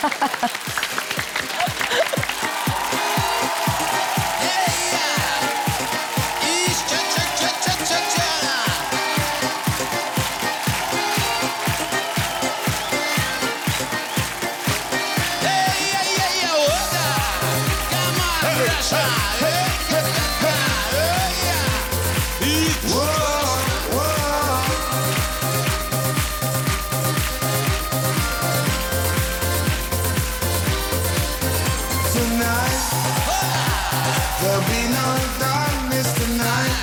There'll be no darkness tonight.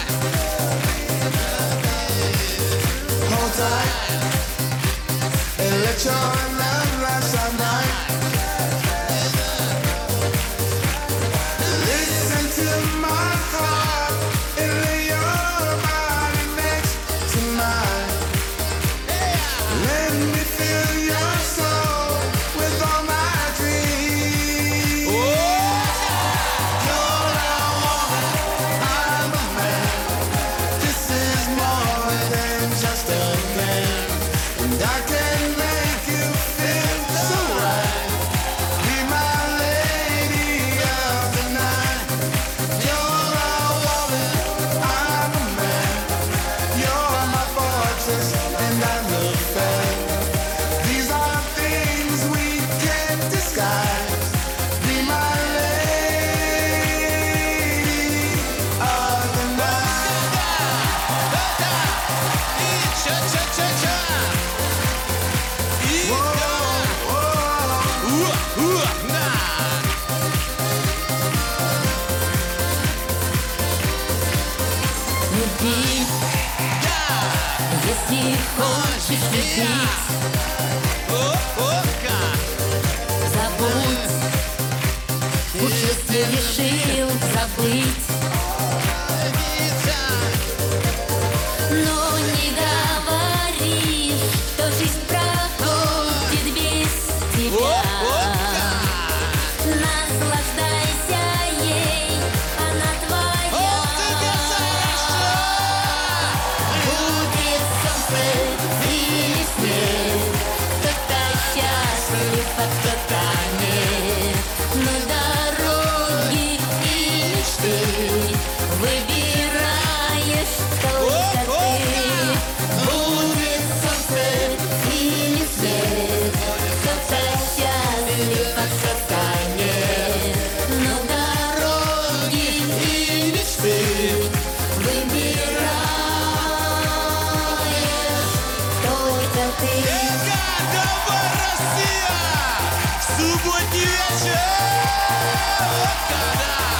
Hold tight and let your love last all night. Listen to my heart and lay your body next to mine. Let me fill your soul with all my dreams. Люби, если хочешь любить, забудь, уж если решил забыть. Но не говори, что жизнь проходит без тебя. Наслаждайся ей, она твоя. Будет солнце или снег, кто-то счастлив, а кто-то нет. На дороге и мечты выбираешь только ты. Будет солнце или снег, кто-то счастлив, а кто-то нет. На дороге и мечты выбираешь только ты. Субботний вечер!